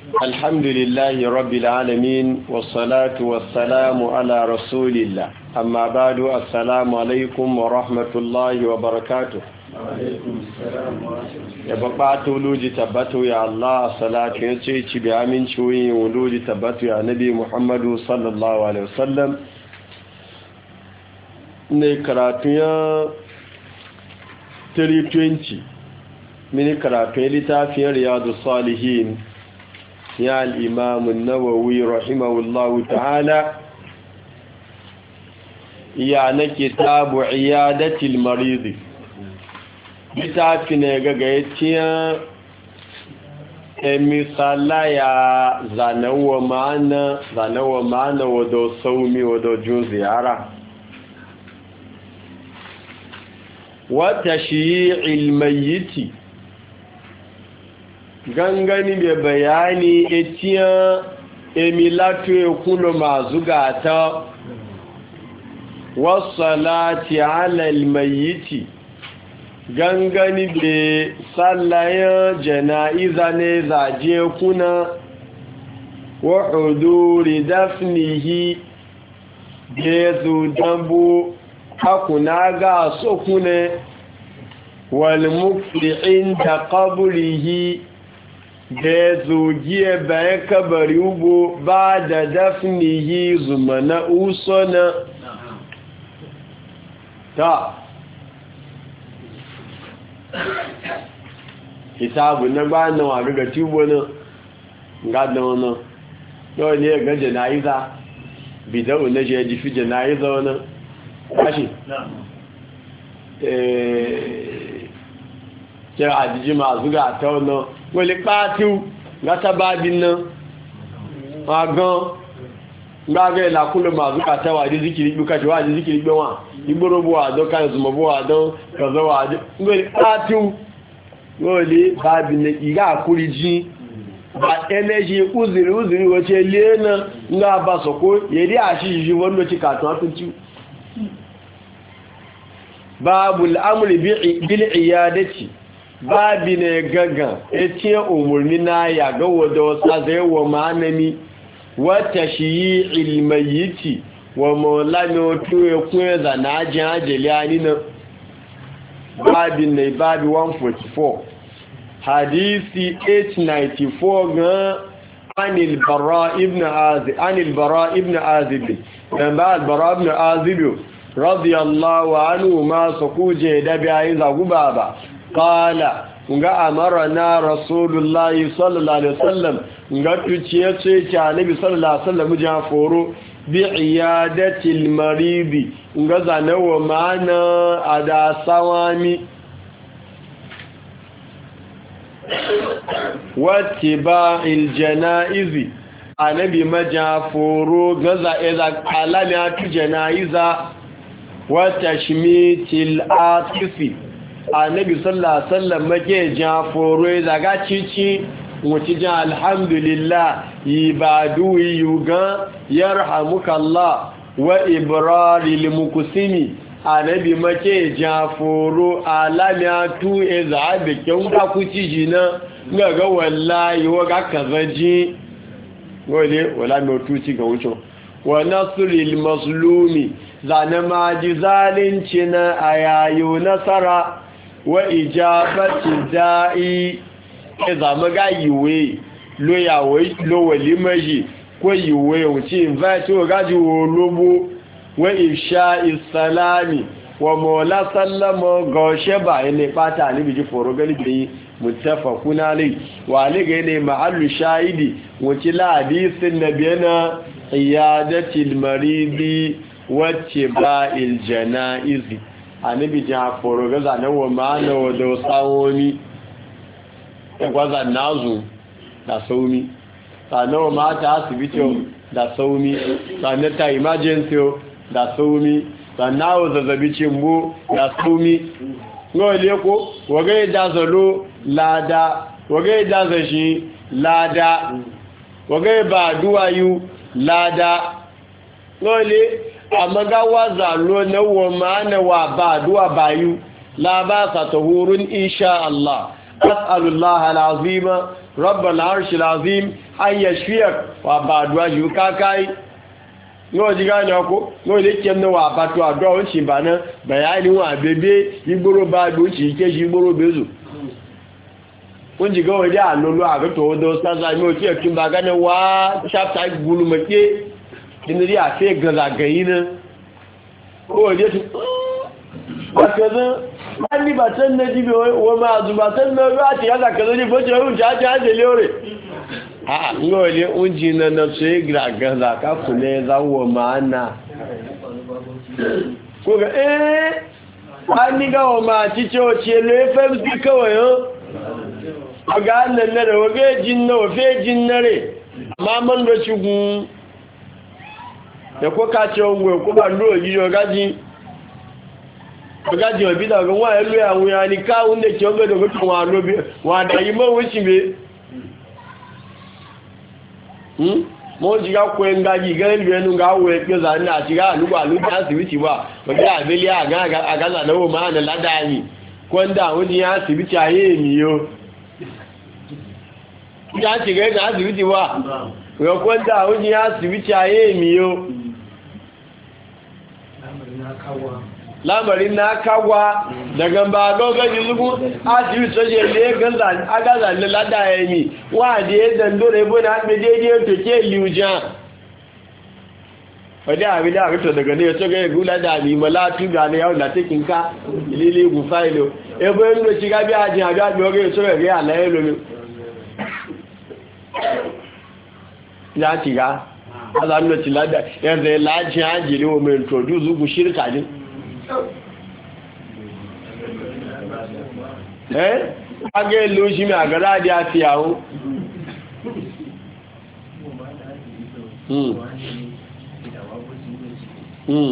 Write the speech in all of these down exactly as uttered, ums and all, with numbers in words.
الحمد لله رب العالمين والصلاة والسلام على رسول الله أما بعد السلام عليكم ورحمة الله وبركاته وعليكم السلام ورحمة الله يبقى ولوجي تبتو يا الله الصلاة ينسيتي بأمين شوي ولوجي تبتو يا نبي محمد صلى الله عليه وسلم نكراتيا ثلاثمائة وعشرين من كراتيا لتافيا رياض الصالحين يا الإمام النووي رحمه الله تعالى يعني كتاب عيادة المريض بتاعتنا غايتيا مثالا يا زانو معنا زانو معنا ودو صومي ودو جون زيارة وتشييع الميت gangani da bayani etiyan emilatu ekulo mazugata wasalati ala almayyiti gangani da sallayan janaiza ne zaje kuna wa huduri dafnihi bezu dambu hakuna ga sokune wal mukfi inda qabrihi da zogiye bayan kabari ugbo ba da dafnihi zumana usona ta kitabu na ba na wa ga tubo na ga da wannan yau ne ga janaiza bidau na je jifi janaiza wannan kashi eh kira ajiji masu ga ta wannan wọlé pàtíw látàbábí náà magán gbágẹ́ ìlàkúnlò màzúkà tẹ́wà àdí zíkìrí gbé kàṣíwá àdí zíkìrí gbé wọn ìgbórógbó àdán káyẹ̀sùmọ̀bó àdán kọ̀zọ́wà àdán wọlé pàtíw wọlé bábí ní ìgá àkúrí jí bá ẹnẹ́ṣì úzìrí úzìrí wọ́n ṣe lé náà ńlá bá sọ̀kó yẹ̀dí àṣíṣì wọ́n ló ti kàtàn àtúntí báàbù al'amuri bil iyadati babi ne gaga etiyan umarni na ya ga wadda wasa zai wa ma'anami wata shi yi ilmayiti wa maulami otu ya kuwa zana ajin ajiyar yani na babi ne babi one forty-four hadisi eight ninety-four ga anil bara ibn azib anil bara ibn azib dan ba albara ibn azib radiyallahu anhu ma sakuje da bayin zagu baba qala nga amarna rasulullahi sallallahu alaihi wasallam nga tuciye ce ce annabi sallallahu alaihi wasallam ja foro bi iyadati almarid nga zanawa mana ada sawami wattiba'il janaizi annabi maja foro gaza eza alami atu janaiza wa tashmitil atifi annabi sallallahu alaihi wasallam make jaforo daga cici wuci jan alhamdulillah ibadu yuga yarhamukallah wa ibraril muqsimi annabi make jaforo alamiatu ezabe kyauka kuci jina ga wallahi waga kazaji wale wala mutuci ga wucin wa nasril mazlumi zanama jizalinci na ayayu nasara wa ijabati da'i e zama ga yiwe lo yawo lo walimaji ko yiwe wuce invite o gaji wo lobo wa ifsha'i salami wa mola sallama goshe ba ne fata ni biji foro galibi muttafaqun alai wa alige ne mahallu shahidi wuce la hadisin nabiyana iyadatil maridi wacce ba'il janaizi anibi jaforo ga zanawa ma'ana wa da sawoni ya gwaza nazu da saumi sanawa mata asibiti da saumi sanata emergency da saumi sanawa zazzabi cimbo da saumi ngole ko wagai da zalo lada wagai da zashi lada wagai ba duwayu lada ngole amma ga waza lo na wa mana wa ba duwa bayu la ba sa tahurun insha Allah as'alullah alazima rabbal arshil azim an yashfiyak wa ba'dwa yukakai yóò jí gáà ní ọkọ́ yóò lè kí ẹmọ́ wà bàtọ̀ àdọ́ òun ṣì bà náà bẹ̀yà ní wọn àbẹ́bẹ́ igbóró bá gbó ṣì kéṣì igbóró bẹ́zù wọ́n jí gáà wọ́dẹ́ àlọ́lọ́ àgọ́tọ̀ ọdọ́ sáza ní òtí ẹ̀kí bá gánà wá ṣáptà gbólúmọ̀ké nínú rí àfẹ́ gànlàgàn náà ó wọ́dẹ́ tó bàtẹ̀sán wọ́n ní bàtẹ́ náà jí wọ́n máa zù bàtẹ́ náà láti yàtàkẹ́ lórí bó ṣe rú a ngole unji na na sai gaga ka kule zawo mana ko ga eh ani ga o ma ti cho che le fem ti kawai yo aga nan na da wage jin na fe jin na re ma man do chugun da ko ka che onwe ko ba ndo yi yo gaji gaji obi da ga wa elu ya wu ya ni ka unde che onge do ko wa lo bi wa da yi mo wuci be mo ji ga kwe ngaji ga ni benu ga we pe za ni ati ga lugba lu ta sibiti wa o ja abeli aga aga za dawo ma na ladani ko nda o ji ya sibiti aye mi yo ja ti ga ga sibiti wa yo ko nda o ji ya sibiti aye mi yo lamarin na kawa daga ba gogaji zugu a ji soje le ganza aga za le lada yemi wa de dan dore bona be deje to ke liuja wada abi da to daga ne to ga gula da bi malatu ga ne yau da takin ka lili gu failo e bo ndo ci ga bi aji aga bi oge so ga ala elo mi ya ci ga ala ndo ci lada ya ze laji aji le o me introduce zugu shirka din eh age lo shi mi agara di ati awo hmm hmm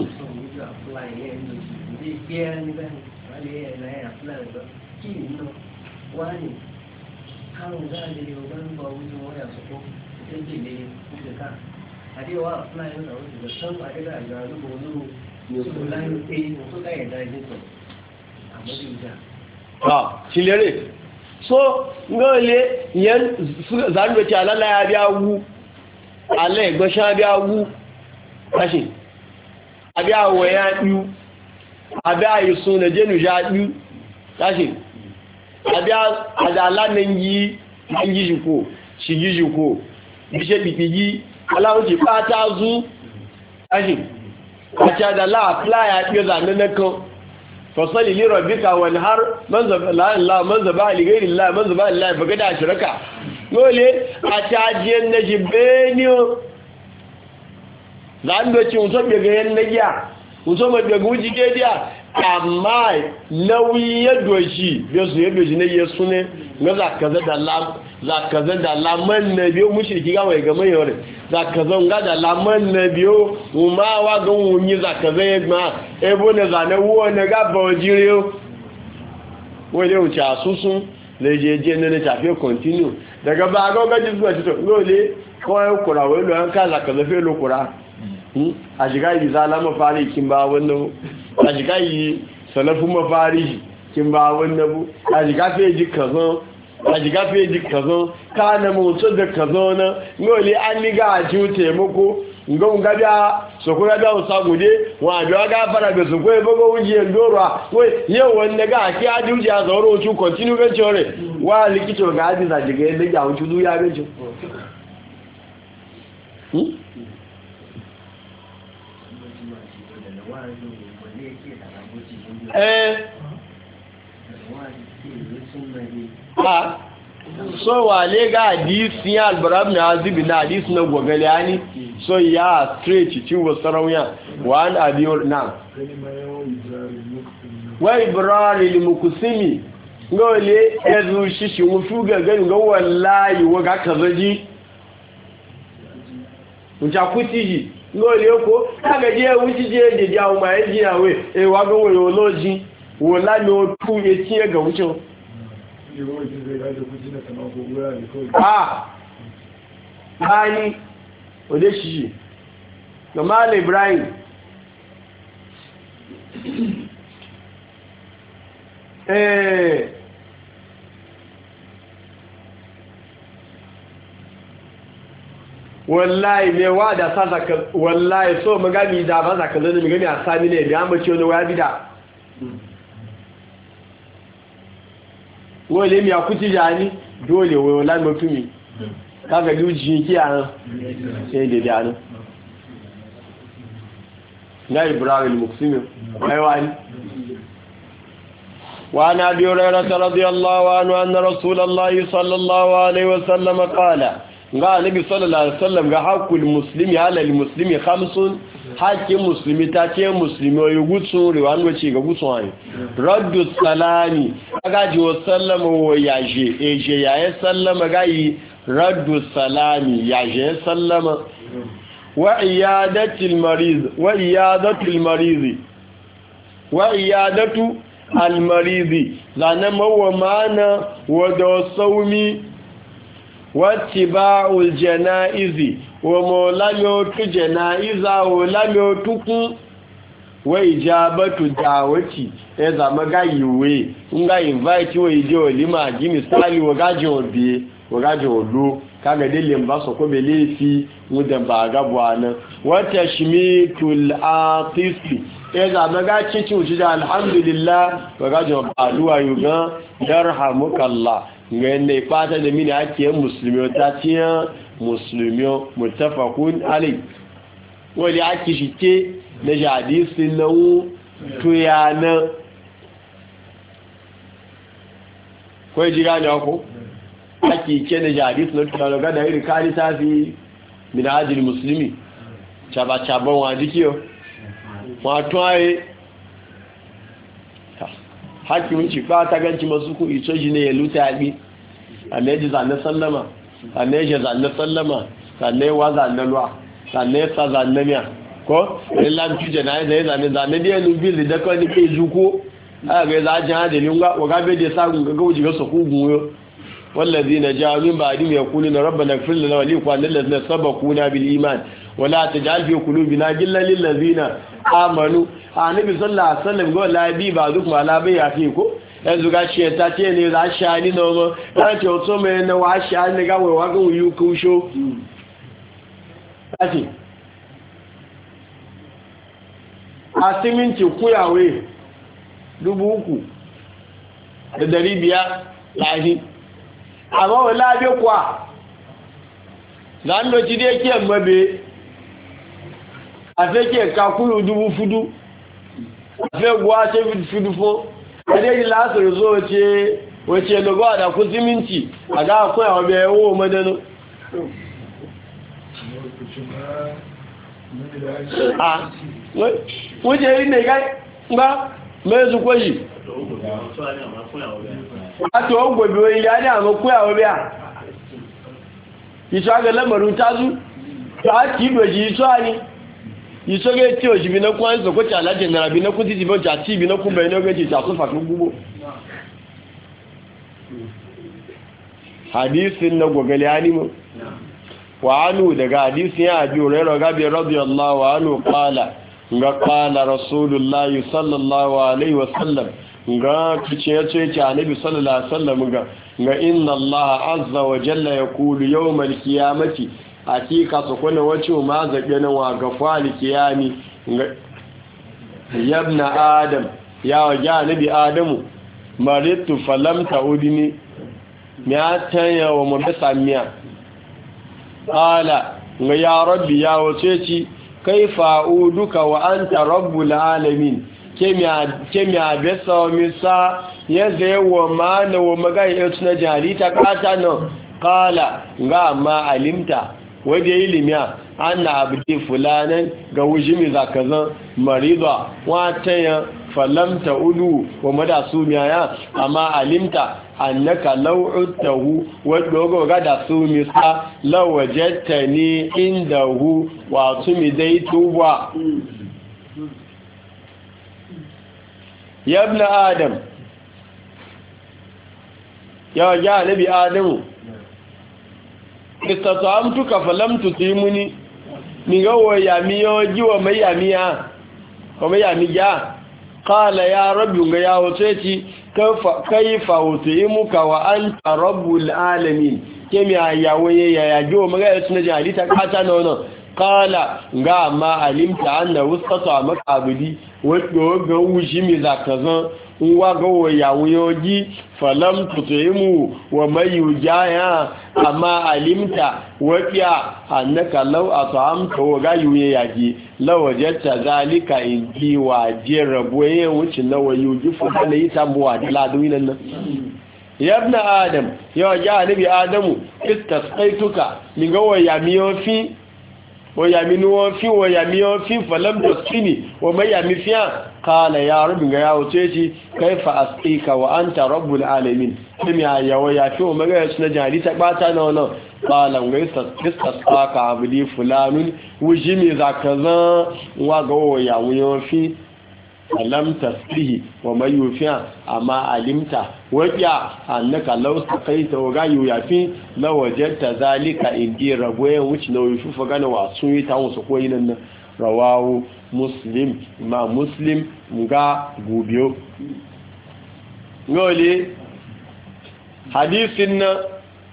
ah chilere so ngole yen zanwe ti alala ya bi awu ale egbo sha bi awu kashi abi awo ya du abi ayisun na jenu ja du kashi abi adala nenyi nenyi juko shiji juko bise bipiji alawo ti pata zu kashi kacha da la apply ya biyo zanen kan fasali li rabbika wal har man zaba la ilaha man zaba li ghairi allah man zaba lillahi faga da shirka dole a tajiyan najibeniyo zan do ci unso be ga yan nagiya unso ma be guji gediya amma nawi ya doshi be su ya doshi ne yesu ne na zakaza da la zakaza da la man nabi mushriki ga wai ga mai yore zakaza nga da la man nabi uma wa ga wunyi zakaza ya ma ebo ne zane wo ne ga bojire wole u cha susun le jeje ne ne tafi continue daga ba ga ga jisu to lole ko ya kura wai lo an ka zakaza fe lo kura a shiga yi zalama fari kin ba wannan a shiga yi salafu mafari kin ba wannan bu a shiga fe ji kazan a shiga fe ji kazan ka na mutu da kazan na ngoli an ni ga ji taimako nga nga bia sokora bia usagude wa bia ga fara be so ko e bogo uji endorwa we ye wonne ga ki adi uji azoro uju continue ga chore wa likito ga adi za jige le ja uju du ya bejo hmm eh ah so wa le ga hadisi al-barab na azibi na hadisi na gogale ani so ya straight ci wa sarawiya wa an abiyur na wa ibrari lil muqsimi ngole ezu shishi mufu ga gani ga wallahi wa ga kazaji unja kutiji ngole ko kaga je wuci je je jawo mai ji awe e wa go wo loji wo la no tu e ti ga wucin ah bani ode shi Gamal Ibrahim eh wallahi me wa da sa zaka wallahi so magami da ba zaka zan mi gani a sami ne da amma ce wani waya bida wole mi akuti jani dole wallahi mutumi kaga duji ki an sai da dano na ibrahim al-muqsim aywani wa ana bi hurairah radiyallahu anhu anna rasulullahi sallallahu alaihi wasallam qala ga nabi sallallahu alaihi wasallam ga haqqul muslimi ala al-muslimi khamsun haqqin muslimi ta ce muslimi oyi gutsu riwan wace ga gutsu ai raddu salami ga ji wa sallama wa yaje eje yayin sallama ga yi raddu salami yaje sallama wa iyadatil marid wa iyadatil marid wa iyadatu al marid zana mawa mana wa da saumi wattiba'ul janaizi wa mawlamo tu janaiza wa lamo tukun wa ijabatu dawati e zama ga yiwe nga invite wa ije olima ji misali wa gaje obi wa gaje odo kaga dele mba so ko belefi mudan ba ga bwana wa tashmitul atifi e zama ga cici uji da alhamdulillah wa gaje aduwa yuga yarhamukallah ngene fata da mini ake musulmi ta tiya musulmi muttafaqun alai wali ake shike na hadisin nawu tuyana ko jira ne ko ake ke na hadisin na tuyana ga da iri kari tafi min ajil muslimi chaba chaba wa dikiyo wa toye hakimin ci ba ta ganci masu ku iso shi ne ya luta yaƙi sannan ya ji zanen sallama sannan ya zanen sallama sannan ya wa zanen ruwa sannan ya sa zanen miya ko ya lamci jana ya zai zanen zanen da ya nubi da daga wani ke zuko a ga za a jin hadalin wa gabe da ya sa ga gauji ga su kugun yau wallazi na ja min ba adim ya kuli na rabba na fil na wali kwanan da na saba kuna bil iman wala ta jal fi qulubina gillan lil ladina amanu annabi sallallahu alaihi wasallam go labi ba duk mala bai yafi ko yanzu ga shi ta ce ne za sha ni no mo ta ce o so me na wa sha ni ga wa ga yu ku sho ati asiminci kuyawe dubu uku da dari biyar lahi amma wala be kwa zan do ci de ke mabe a fake kakulu dubu fudu a fe guwa ce fudu fo adé ìlà àṣírí só wace lọ́gbọ́ da kú símíntì a ga akwai àwọn ọbẹ̀ owó mọ́dánú wọ́n jẹ́ ilẹ̀ ìgbà mẹ́sùn kó yìí láti ọgbọ̀gbọ̀ ilẹ̀ adé àwọn kú àwọn ọbẹ̀ ìṣọ́ agẹlẹ́mọ̀rún tázú láti ìgbèjì ìṣọ́ àní ìṣọ́gẹ́ tí ò jìbí náà kún àìsàn kó tí alájẹ̀ náà bí náà kún títí bọ́ jà tí ìbí náà kún bẹ̀rẹ̀ ní ọgbẹ́ jìta sófà tó gbogbo hadisin na gogale animu wa anu daga hadisin ya abi hurairah gabi radiyallahu anhu qala ga qala rasulullahi sallallahu alaihi wasallam ga kice yace yace annabi sallallahu alaihi wasallam ga ga inna allaha azza wa jalla yaqulu yawmal qiyamati hakika su kuna wace ma zaɓe na wa ga fali kiyami yabna adam ya waje nabi adamu maritu falamta udini ya tanya wa mabisa miya ƙala ga ya rabbi ya wace ci kai fa'uduka wa an ta rabbul alamin ke mi abesa wa misa ya zai wa ma'ana wa magayi ya tuna jari ta ƙata nan ƙala ga ma alimta wadda ya yi limiya an na abdi fulanen ga wujimi zakazan marida wataya falamta ulu wa madasu miyaya amma alimta annaka lau'utahu wadda ga da su misa lawajatta ni inda hu wasu mi dai tuba yabna adam yawa ya nabi adamu istata'amtuka falam tutimuni ni gawo yami yoji wa mai yamiya wa mai yamiya qala ya rabbi ga ya wace ci kaifa utimuka wa anta rabbul alamin kemi ayawo ya yajo magana tuna jali ta kata nono kala ga ma alimta anna wusata makabudi wato ga wushi mi zakazan uwa ga wayawo yoji falam tutaimu wa mayujaya amma alimta wafiya annaka law at'amta wa ga yuye yaji lawajata zalika inji wa jiraboye wuce nawayuji fa da yi tambuwa da laduin nan ya ibn adam ya ja nabi adamu istasqaituka min ga wayamiyo fi wayaminu fi wayamiyo fi falam tasqini wa mayami fiya qala ya rabbi ga yawo ce kaifa asqika wa anta rabbul alamin kimi ya waya fi wa ga suna jali ta bata na wannan qala ga istasqaka abdi fulanun wujimi zakaza wa ga wayamiyo fi alam tasbihi wa may yufi'a amma alimta waqiya annaka law saqaita wa gayu yafi law wajadta zalika indi rabwe wuce na yusufa gana wa sun yi ta wasu koyin nan rawahu muslim ma muslim nga gubiyo ngole hadisin na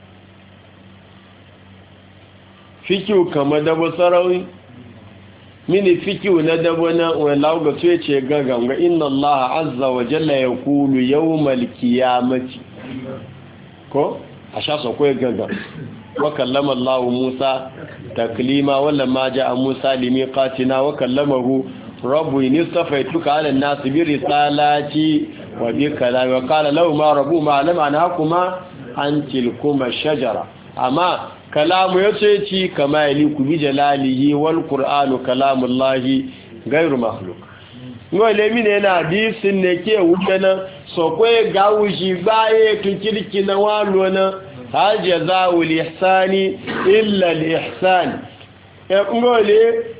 fikiu kama da basarawi mini fikiu na dabana wa lauga to yace gagan ga inna allaha azza wa jalla yaqulu yawmal qiyamati ko asha so ko gagan wa kallama allah musa taklima wala ma jaa musa limiqatina wa kallamahu rabbu inistafaituka ala an-nas bi risalati wa bi kalami wa qala law ma rabbu ma lam anhakuma an tilkuma shajara amma kalamu ya ce ci kama yali ku bi jalalihi wal qur'anu kalamullahi ghairu makhluq ngole mine yana hadisin ne ke wudana so kwe gawushi baye tun kirki na walo na hajazaul ihsani illa al ihsan e ngole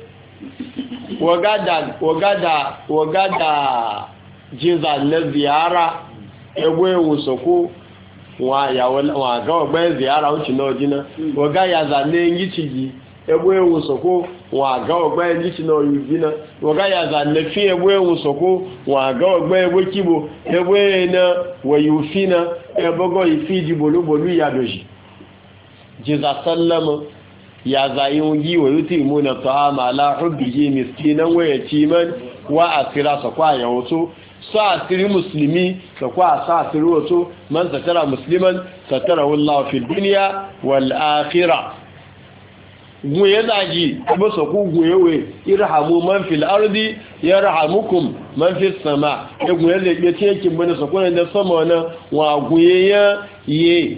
wagada wagada wagada jiza na ziyara egwe wusoko wa ya wa ga ogbe ziyara uchi na ojina wa ga ya za ne ngichigi egbe ewusoko wa ga ogbe ngichi na oyujina wa ga ya za ne fi egbe ewusoko wa ga ogbe egbe kibo egbe na wayufina ebogo ifiji bolubolu ya doji jiza sallama ya za yungi wa yutimuna ta'ama ala hubbihi miskinan wa yatiman wa asira sakwa ya wato sa'atiri musulmi da kwa sa'atiri wato man satara musliman satara wallahu fi dunya wal akhirah guye zaji ba so ku guyewe irhamu man fil ardi yarhamukum man fis sama e guye le be teke bane so ko da sama wana wa guye ya ye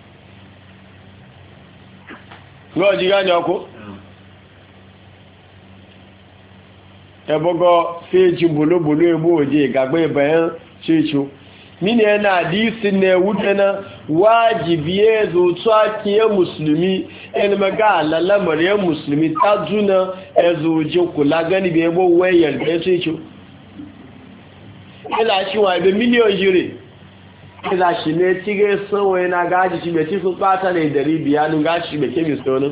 lo ji gani ko ebogo feji bulubulu ebo oje gagbe bayan checho mini yana hadisi ne wutana wajibi ezo tsaki ya musulmi en maga lalamar ya musulmi tajuna ezo je kula gani be ebo wayar da checho ila shi wa be miliyon jire ila shi ne tige so yana gaji shi be ci su bata ne dari biyanu gashi be kemi sono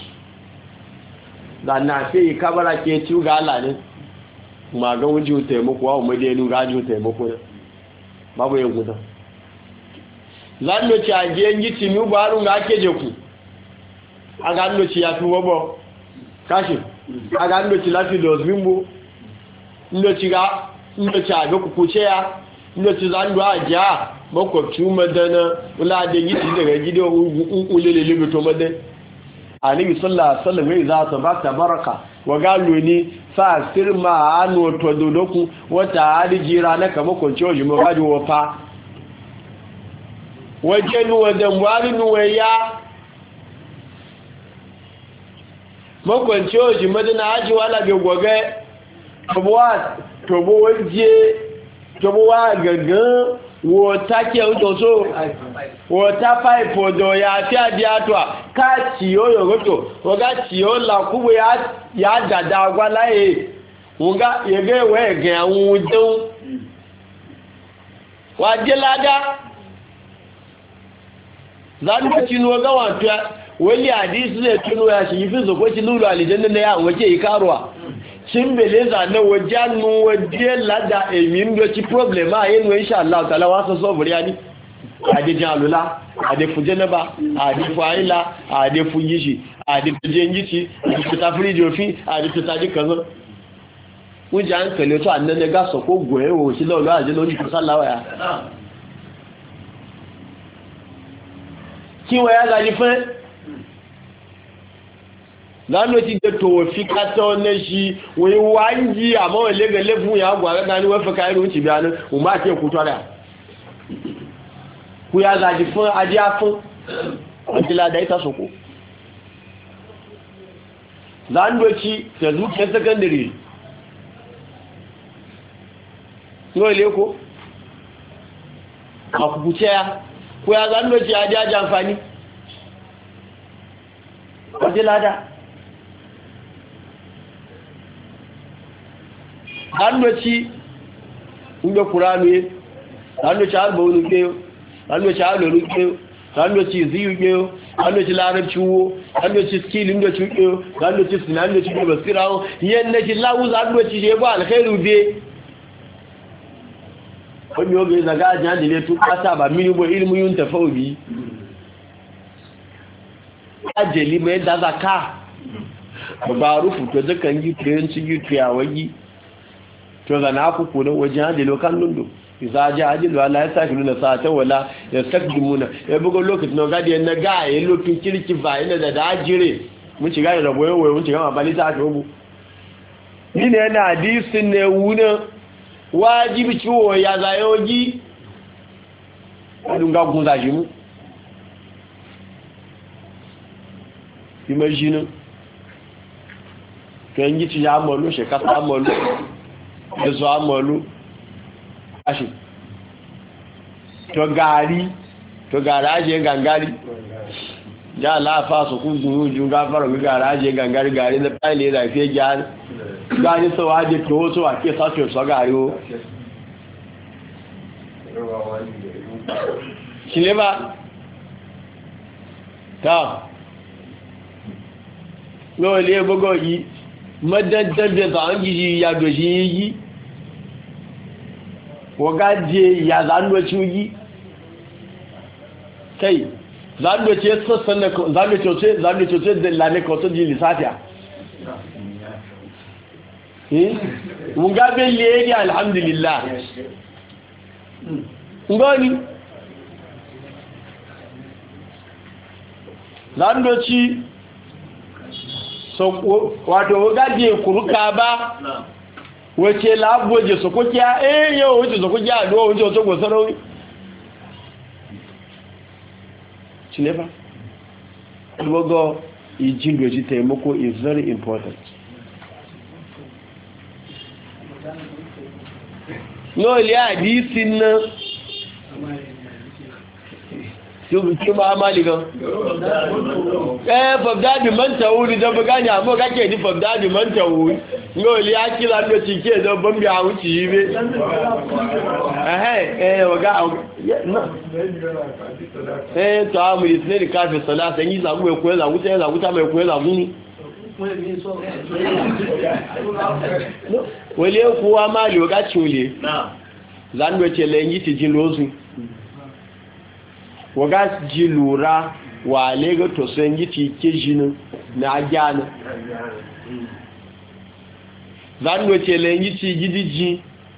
da na fe kabara ke ci ga Allah ne magan wujiyu taimako wa umarenu raju taimako ne babu yin gudan zannoci a jiyan gici mi gbarun ga ake jeku a ga nnoci ya fi wabo kashi a ga nnoci lafi da ozbimbo nnoci ga nnoci a ga kukuce ya nnoci zandu a jiya makwabci madana wula da gici daga gidan ulele limito madan a nabi sallallahu alaihi wasallam ya za ta ba ta baraka wa galo ni sa sirma anu to dodoku wata alijira na kama kwanci wajen mawaji wafa wajen wajen wari nuwaya makwanci wajen madina haji wala bai gwage tobo waje tobo wa gangan wata ke utoso wata pipe odo ya fi adi atwa ka ti o yogoto oga ti o la kubo ya ya dada agwa laye nga yege we ge awun dun wa je lada zan ti no ga wa ta wali hadisi ne tuno ya shi fi zo ko ti lulu aljanna ne ya wace ikarwa shin beleza na wajanu waje lada emin do ci problema yin wa insha Allah ta'ala wasa so buriya ni adejin alula adefu jeneba adefu aila adefu yishi adefu jengici adefu tafiri jofi adefu taji kanzo wọ́n jẹ́ àǹkẹ̀lẹ̀ tó ànẹ́nẹ́ gásọ̀ kó gùn ẹ̀wọ̀ sí lọ́ọ̀lọ́ àjẹ́ lórí ìfẹ́sàláwà ya kí wọ́n yá láyé fẹ́ lánàá ti jẹ́ tòwò fi kátọ́ lẹ́ṣí wọ́n wá ń jí àmọ́ ìlẹ́gẹ̀lẹ́ fún ìyá àgbà rẹ̀ ní wọ́n fẹ́ káyẹ̀ lóun ti bí aná òun bá kí èkú tọ́rẹ̀ kú yá láyé fún adé afún àjíládà ìtàsọ̀kú lánàá ti tẹ̀lú kẹ́ sẹ́kẹ́ndìrì no ile ko a kubuce ya ko ya zando ci a jaji amfani waje lada zando ci inda kuranu ye zando ci albawunu ke zando ci alolu ke zando ci ziyu ke zando ci larabci wo zando ci skilin da ci ke zando ci sinan da ci basirawo yan na ci lawu zando ci je ba alkhairu be wani yoga zaga a jihar da tun kasa ba minibo ilimin yun tafauri ajali mai da zaka ba rufu to zakan yi tuyanci yi tuyawagi to zana kuku na wajen hajji lokan lundu isa ji hajji da wala ya sake nuna sa'ata wala ya sake muna ya buga lokacin na gadi na ga ya lokin kirki ba yana da dajire mun shiga da rabo yawon mun shiga mabali ta aka rubu ni ne yana hadisin ne wunan wajibi ciwo ya zayoji adunga gun zaji mu imagine kan yi ci ya molu she ka ta molu ezo amolu ashi to gari to garaje gangari ya la fa so ku gun ju ga faro mi garaje gangari gari na pile da fe jan gani so waje to so ake sace so gari o kileba ta no le bogo yi madaddan da zan giji ya doji yi wagaje ya zanwa ciugi kai zanwa ce sassan da zanwa ce zanwa ce da lane ko to ji lisafia mun gabe leye alhamdulillah ngoni zandoci so wato gaje kuruka ba wace laboje so kokiya eh yau wace so kokiya do wace so go sarawi chinefa logo ijindo ji taimako is very important. No ile hadisin nan ki ba mali gan eh fabda bi man tawuri da bugani amma kake ni fabda bi man tawuri no ile ya kila ndo cike da bambi a wuci yibe eh eh waga no eh to amu isne ka fi salata yi zagu ko zagu ta zagu ta mai ko zagu ni wale kuwa mali waga chule zan wace lengi ti jin lozu waga ji lura wa lega to sen yi ti ke jinin na ajana zan wace lengi ti gidiji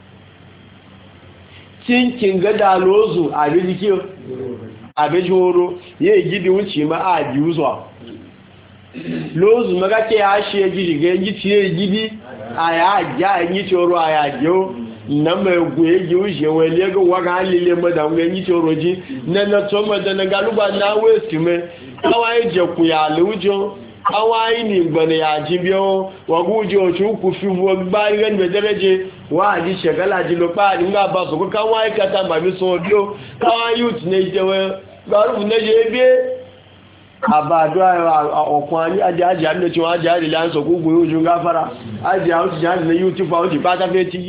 kinkin ga da lozu a biji a biji horo ye gidi wuce ma a ji uzwa lozu maga ke ya she gidi ga yi ti ye gidi aya ja yi ti oro aya jo na mai gwe ji uje wele ga waga lile mada nwe yi ti oro ji na na to mada na galuba na westi me awai je ku ya lujo awai ni gbane ya ji bio waguji o chu ku fi wo gba ire ni dereje wa ji shegala ji lo pa ni nga ba so ko kan wa ikata ba mi so bio kan youth ne je we garu ne je bi àbádọ́ ọ̀kan ní ajájá ní tí wọ́n ajájá lè sọ gbogbo ojú gáfàrà ajájá ó ti jáde ní yóò tí fa ó ti pátá fẹ́ tí yí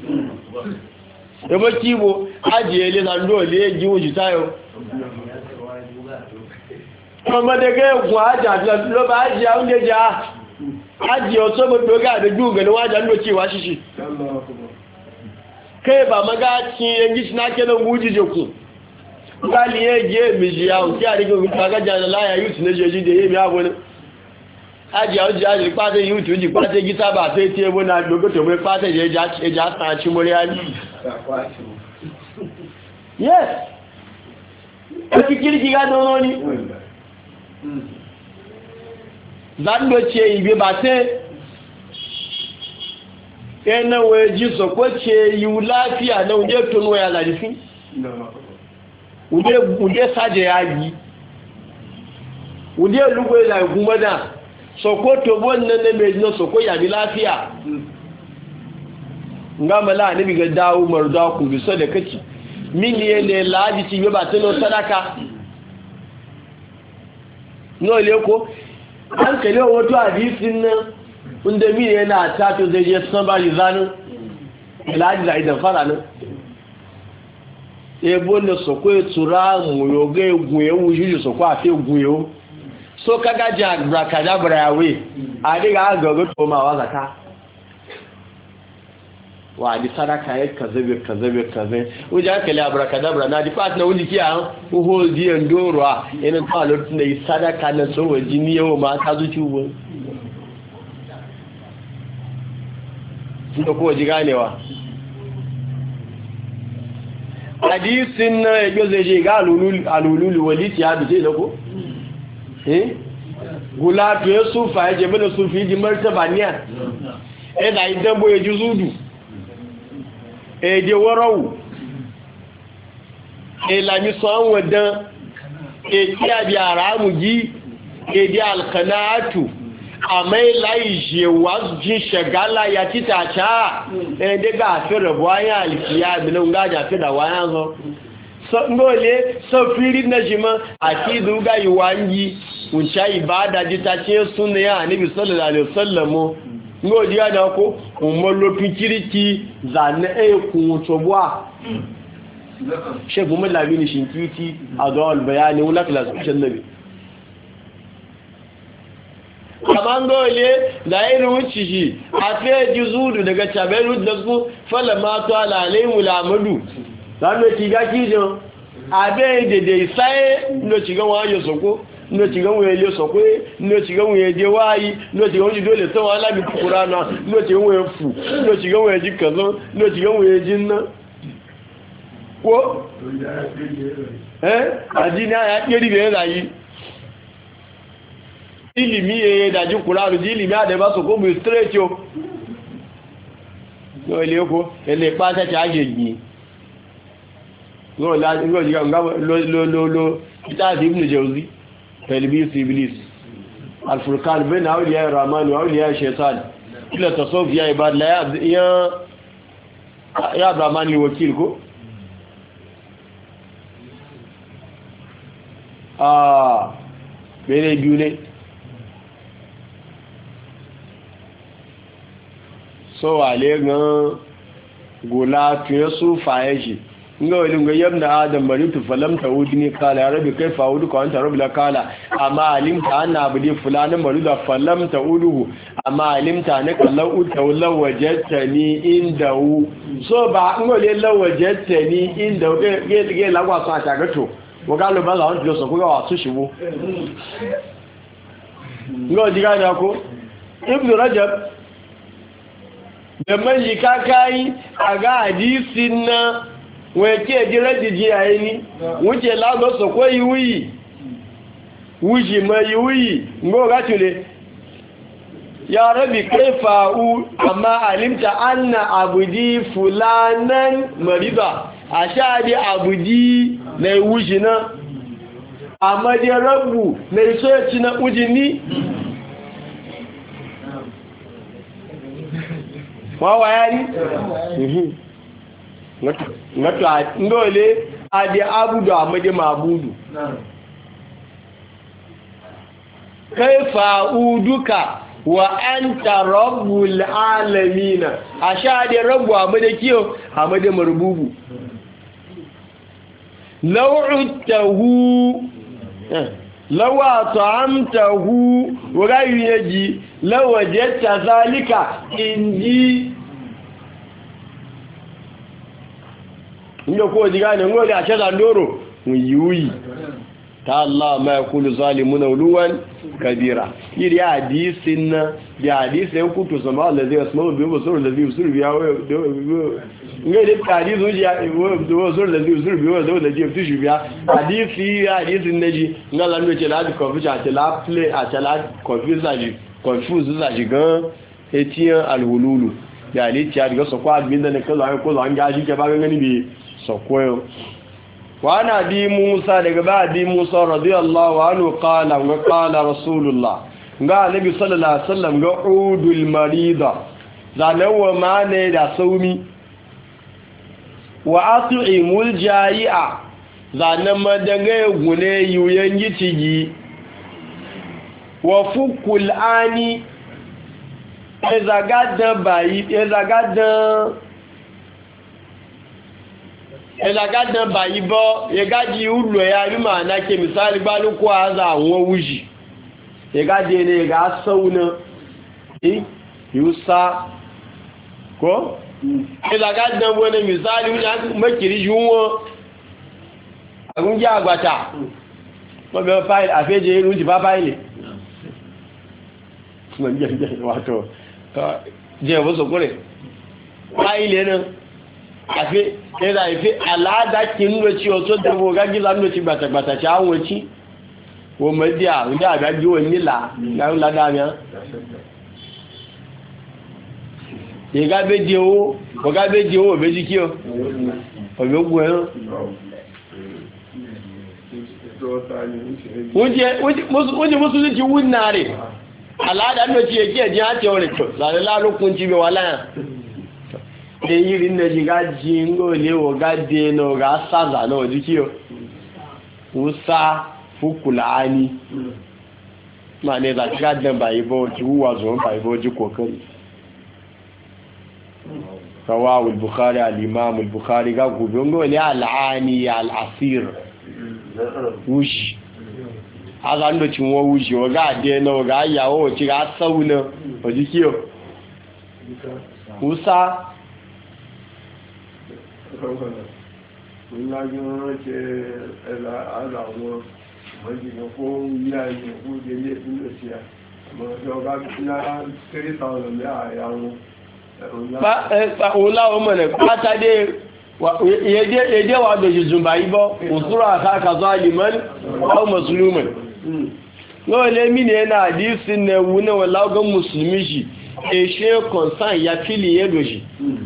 ẹgbẹ́ tí wo ajájá ilé sàndó ilé jí ojú táyọ ọmọdégé ẹkùn ajájá ló bá ajájá oúnjẹ já ajájá ọ̀tọ́ gbogbo gáàdójú gẹ̀ ní wọ́n ajájá ló tí wá ṣíṣì kéèbà mọ́gá tí ẹgbẹ́ gali ye miji ya o ti ari go ga ja la ya youth ne jeji de mi abo ni aji o ji aji pa de youth ji pa de gita ba te ti ebo na gbogo to me pa te je ja e ja tan chi mori ali yes e ti kiri ki ga do no ni zando che ibe ba te ena weji so ko che yu lafiya na uje tunu ya larifi uje uje saje yaji uje lugo la gumada so ko to wannan ne me no so ko ya bi lafiya ngama la ne bi ga dawo marda ku bi sadakati min ne le laji ci ba tano sadaka no le ko an kale wato hadisin nan wanda mi yana tato zai je san ba zanin ilaji da idan fara nan ebo ne so ko tura mu yoga egun ewu juju so ko afi egun yo so kaga ja brakadabra yawe adi ga gogo to ma wazaka wa di sadaka ya kazabe kazabe kazabe uja kale abrakadabra na di pat na wuli kiya ho ho di ndorwa ina ta lokacin da sadaka na so wajini yau ma ta zuci ubo da kowa ji ganewa hadisin na yago zai je ga alululu waliti ya bi da ko eh gulatu ya sufa ya je bane sufi ji martaba niya eh da idan boye ji zudu eh je warau eh la mi so an wadan eh kiya bi aramu ji eh di alqanaatu amai laije wajin shagala ya titacha eh de ga fere boya alkiya binan ga ja fere wayan zo so ngole so firi na jima akidu ga yiwangi uncha ibada jitace sunna ya annabi sallallahu alaihi wasallam ngodi ya da ko umollo pikiriki zanne e ku tobwa Sheikh Muhammad Labini Shinkiti adawal bayani wala class nabi kamangole da irin wuce shi a fiye ji zudu daga caberu da su fala mato alalai mulamadu za mu ci ga kijin abin da dai sai no ci ga wayo soko no ci ga wayo le soko no ci ga wayo je wayi no ci ga wayo dole sai wala bi qur'ana no ci ga wayo fu no ci ga wayo ji kazo no ci ga wayo jinna ko eh ajina ya kiri be rayi ilimi yeye dájú kùránù jí ilimi àdẹ́bá sọ kó mú straight yo ní ilé oko ilé pàtẹ́ tí a yẹ yìí lọ́lọ́ ìtàdí ibn Jawzi tẹ̀lébísì iblis alfurkan bin auliya ramanu auliya shaitan ila tasawuf ya ibadla ya ya ramani wakil ko ah bene biyu ne so wale gan gola tuye su faye shi inga wali ga yabna adam bari tu falam ta udni kala ya rabbi kai fa udu ka anta rabbi la kala amma alimta anna abdi fulanan bari da falam ta uduhu amma alimta ne kallau uta law wajadtani indahu so ba inga wali law wajadtani indahu ge ge lagwa so ata gato mo ga lo ba la on so ko ga wa su shiwo inga diga da ko ibnu rajab da manji kakayi a ga hadisin na wake jirar jiji a yi ni wuce lagosa ko yi wuyi wuji mai wuyi ngo ga tule ya rabi kai fa'u amma alimta anna abudi fulanan mariba a sha di abudi na wuji na amma di rabu na iso ya ci na ujini wawa yari ngato ngole adi abudu amade mabudu kaifa uduka wa anta rabbul alamin ashadi rabbu amade kiyo amade marbubu law'tahu lawa ta'amtahu wa gayu yaji lawajata zalika inji ndo ko diga ne ngoli a shaza ndoro yuyi ta Allah ma yakulu zalimuna uluwan kabira iri hadisin na bi hadisin kutu sama Allah zai asma bi wasur da zai usur biya ngai da hadisi zuji wasur da zai usur biya da zai fishi biya hadisi hadisin naji ngala ndo ce la confuse a la play a la confuse zaji confuse zaji gan etiyan alhululu da ali ti adiga so kwa admin da ne kaza ko zan ga shi ke ba gani bi so koyo wa na bi Musa daga ba bi Musa radiyallahu anhu qala wa qala rasulullah ga nabi sallallahu alaihi wasallam ga udul marida zanawa ma ne da saumi wa at'imul jai'a zanan madanga gune yuyen gicigi wa fukul ani ezagadan bayi ezagadan ezagadan bayi bo yegaji ulo ya ri ma na ke misali gbaluko aza awon wuji yegaje ne ga sauna eh yusa ko ezagadan wona misali wuja makiri juwo agunja agbata mo be file afeje ruji ba file mo je je wato je wo so kore file na afi era ife alada kinwo chi o to dewo gaji la no chi gbata gbata cha awon chi wo media nda agaji o nila na la da mi ye ga beje o o ga beje o beji ki o o lo gbo e wuje wuje musu ji wunnare alada no chi ye je ati o re to la la lokun chi be wala da yiri na jiga jingo ne wa gade na ga saza na waje kiyo wusa fukulani ma ne za ka dan bai bo ki huwa zo bai bo ji kokari rawahu al-bukhari al-imam al-bukhari ga gubongo ne al-ani al-asir wushi azan do cin wo wushi wa gade na ga yawo ci ga sauna waje kiyo wusa ìlàjì wọn ṣe ẹ̀là àrà àwọn ìmọ̀jìnà fún ilé ayé fún ilé ìpínlẹ̀ sí àmọ́ ọba lára three thousand ní àyà wọn. Ọlá ọmọ rẹ̀ pátádé èdè wà bèjì zùmbà ibọ́ òsúrò àtàkàzọ́ alìmọ́ni ọmọ mùsùlùmí náà lè mí ní ẹ̀nà àdísí nẹ̀wú náà lágọ́ mùsùlùmí ṣì èṣe kọ̀nsán ìyá fílì yẹ́dòṣì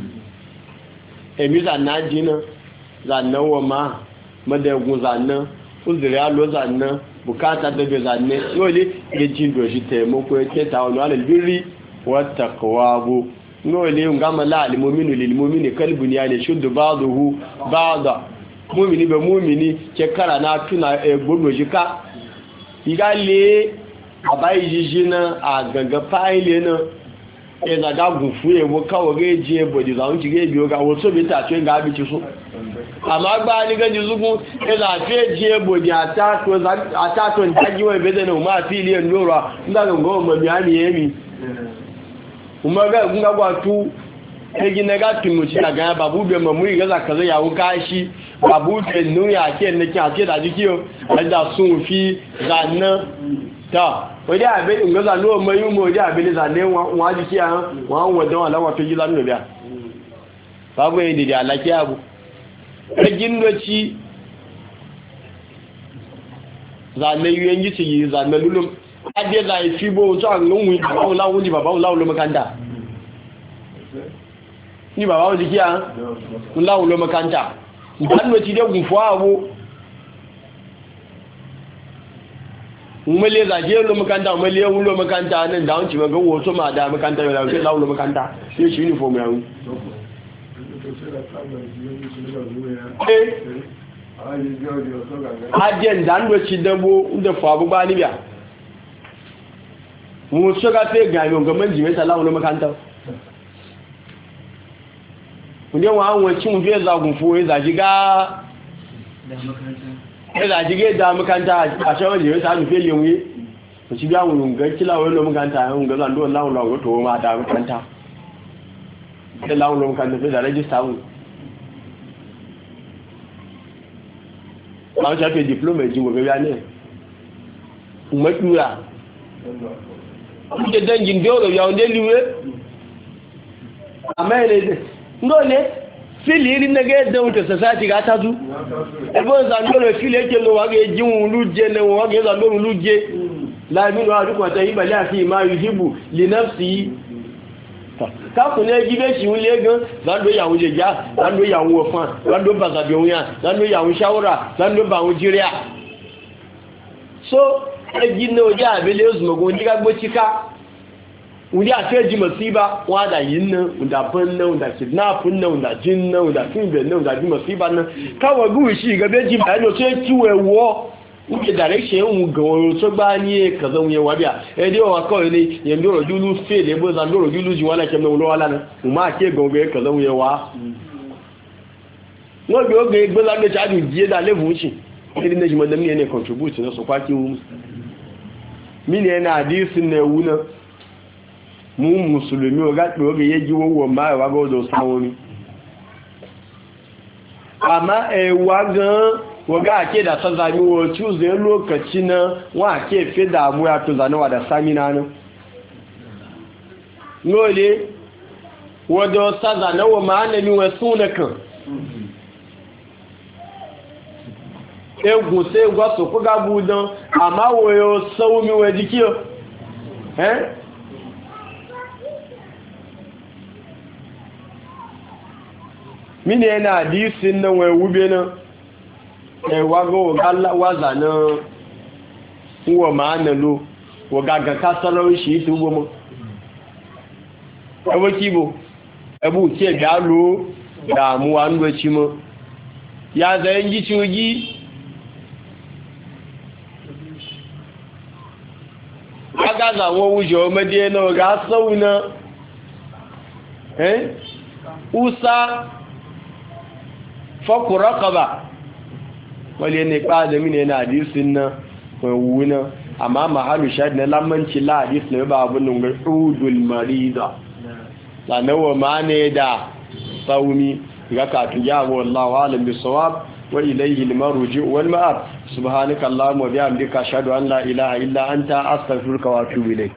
èmi zanna jina zanna wa ma madagun zanna uzuri alo zanna bukata dabe zanne yole gejin doshi taimako yake ta wani albirri wa taqwabu yole ngama la almu'minu lilmu'mini kalbun yani shuddu ba'dahu ba'da mu'mini be mu'mini ke kara na tuna gbogbo jika igale abai jijina a ganga faile na eza ga gufu ewo kawo geji ebodi za unchi gebi oga wo so bita tun ga bi so ama gba ni ganji zugun eza fe ji ebodi ata to za ata to ntaji we bede no ma fi ile ndoro nda ngo mo mi ami emi umaga kunga gwa tu egi na ga tunu ci daga babu be mo muri ga za kaza ya wuka shi babu be nu ya ke ne ki ake da jikiyo da sun fi zanna ta wọ́n dẹ́ àbẹ́ ìgbẹ́sà ló ọmọ yíò mọ̀ dẹ́ àbẹ́ lẹ́sà ní wọ́n á jí kí àwọn wọ́n wọ́n dánwà láwọn tó jí lánàá bí i babu yin dìde alákí àbú ẹgbẹ́ ńlọ́chí zàmẹ́ yíò yí ti yìí zàmẹ́ lúlọ adẹ́zà ìfíbó tó àwọn ohun láwọn ní bàbá láwọn lọ́mọkántà ní bàbá wọn jí kí àwọn láwọn lọ́mọkántà ìdánilọ́chí dẹ́gùn fọ́ àwọ́ umele za je lo makanta umele ya wulo makanta nan da wanci magan wato ma da makanta ya lawo lawo makanta sai shi uniform ya wu eh ajen dan do ci dabo da fa bu ba ni biya mu so ga fe ga yo gaman jime ta lawo makanta kunje wa an wanci mu fe za gun fo za ji ga ẹ̀lá jígé dá mẹ́kántà àṣẹ́wọ̀n jẹ́ sáà nùfẹ́ lè wé òṣì bí àwọn òǹgẹ́ kí láwọn olóò mẹ́kántà àwọn òǹgẹ́ láwọn láwọn láwọn tó wọ́n máa dá mẹ́kántà láwọn olóò mẹ́kántà fẹ́ dá rẹ́jísítà wọn àwọn ṣàfẹ́ diploma ìjì wọ̀gẹ́ ya ní mọ́túra ọdún dẹ́ngin dọ́rọ̀ ya ọdẹ́ liwe àmẹ́rẹ̀ ngọ́lẹ̀ fílì rí nẹ́gẹ́ ẹ̀dẹ̀wọ̀n tẹ̀ sẹ̀sáàtì gátázú ẹgbọ́n ìzàndọ́rọ̀ fílì ẹ̀kẹ́ lọ wágẹ́ jíun lú jẹ́ lẹ́wọ̀n wágẹ́ ìzàndọ́rọ̀ lú jẹ́ láàmínú àdúkọ̀tẹ̀ ìbàlẹ̀ àti ìmá ìhìbù lìnàfsì káàkùn ẹgbí bẹ́ẹ̀ṣì ń lé gan láńdó ìyàwó jẹjá láńdó ìyàwó ọ̀fán láńdó bàzàbí ohun yà láńdó ìyàwó ṣáwọ́rà láńdó bà ohun jíríà so ẹgbí náà jẹ́ àbílẹ̀ òsùmọ̀gbọ̀n dígágbó chíká wùdí àfẹ́jì mọ̀síbá wọ́n àdà yìí náà ǹdà bọ́n náà ǹdà kìdnáàpù náà ǹdà jín náà ǹdà fíìbẹ̀ náà ǹdà jí mọ̀síbá náà káwọn gúrù sí ìgẹ́bẹ́jì báyìí tó kíwẹ̀ wọ́ nke direction un ga wani so ba ni ka zan yi wabiya eh dai wa kawai ne yanzu ro dulu fe le bo zan ro dulu ji wala ke no lo wala na ma ke ga ga ka zan yi wa no bi o ga gbe la ga cha du je da level shi kidi ne ji mo dan ne contribute na so kwa ki mu mi ne na hadisi ne wuna mu musulmi o ga pe o ga yeji wo ma wa go do sawoni amma e wa gan waga ake da san zami wa tuesday lokaci na wa ake fi damuwa to zanawa da samina nan nole wadda sa zanawa ma'anami wa suna kan egun sai gwaso kuga budan amma wayo saumi wa jikiyo eh mini yana hadisin nan wai wube nan ẹwàgọ́ wàzà náà wọ́n máa nà ló wọ̀gága kásánà oríṣìí tí ó gbọ́mọ́ ẹwọ́ kíbò ẹbú tí ẹ̀gá ló dàmú wa ń lọ ẹ̀chí mọ́ ya zẹ̀ yí tí ó yí agáza wọn wújọ ọmọdé náà gá sọ́wù náà ẹ́ úsá fọ́kùrọ́kọ̀bà wale ne ba da mine na hadisin nan wuna amma mahalu shahid na lamanci la hadis ne ba abun nan ga udul marida sanawa ma ne da sauni ga ka tuja wallahu alim bisawab wa ilayhi almarji wal ma'ab subhanaka allahumma wa bihamdika ashhadu an la ilaha illa anta astaghfiruka wa atubu ilayk